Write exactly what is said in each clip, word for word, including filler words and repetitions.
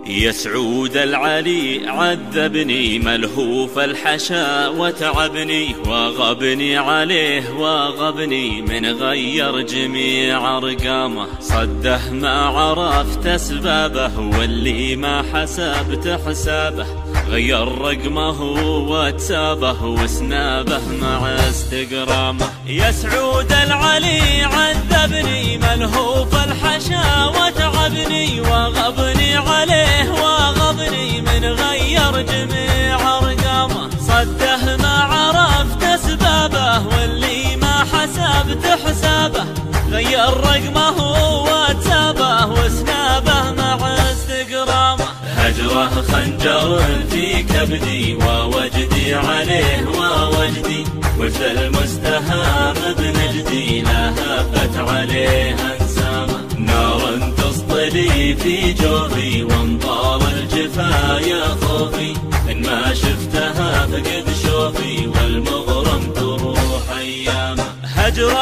يا سعود العلي عذبني ملهوف الحشا وتعبني، وغبني عليه وغبني من غير جميع ارقامه. صده ما عرفت اسبابه واللي ما حسبت حسابه، غير رقمه واتسابه وسنابه مع استقرامه. يا سعود العلي عذبني ملهوف الحشا وتعبني، وغبني عليه وغبني من غير جميع ارقامه. صده ما عرفت اسبابه واللي ما حسبت حسابه، غير رقمه واتسابه وسنابه مع استقرامه. هجره خنجر في كبدي ووجدي عليه ووجدي، وجد المستهام بنجدي لا هفت عليه انسامه. نار تصطلي في جوفي وانطال الجفا يا خوفي، ان ما شفتها فقد شوفي والمغرم تروح ايامه. هجره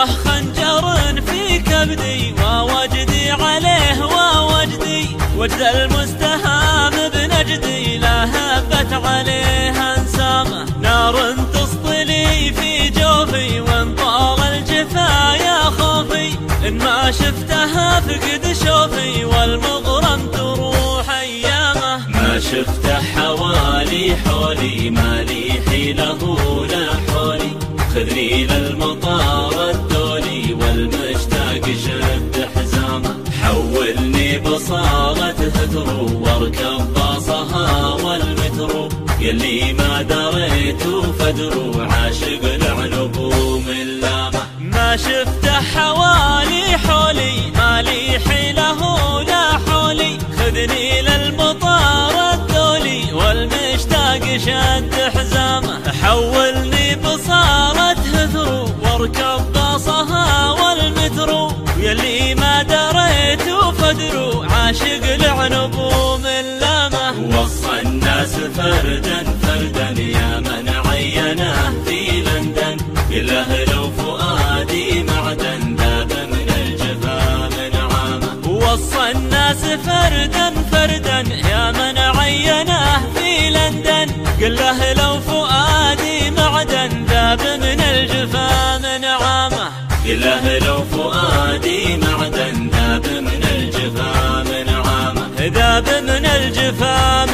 خنجر في كبدي ووجدي عليه ووجدي، وجد المستهام بنجدي لا هبت عليه انسامه. نار تصطلي في جوفي وانطال الجفا يا خوفي، ان ما شفتها فقد شوفي والمغرم تروح ايامه. ما شفته حوالي حولي ما لي حيله لا حولي، خذني للمطار الدولي والمشتاق شد حزامه. حولني بصالة هترو واركب باصها والمترو، يلي ما دريت فدرو عاشق العنب ومن لامه. ما شفته حوالي حولي ما لي حيله لا حولي، خذني للمطار الدولي والمشتاق شد حزامه. حولني بصالة هثرو واركب باصها والمترو، يلي ما دريت فدرو عاشق العنب ومن لامه. وصى الناس فردا فردا يا من عينه في لندن، إله لو فؤادي معدن ذاب من الجفا من عامه. وصى الناس فردا فردا يا من عينه في لندن، قل له لو فؤادي معدن ذاب من الجفا من عامه. قل له لو فؤادي معدن ذاب من الجفا من عامه، ذاب من الجفا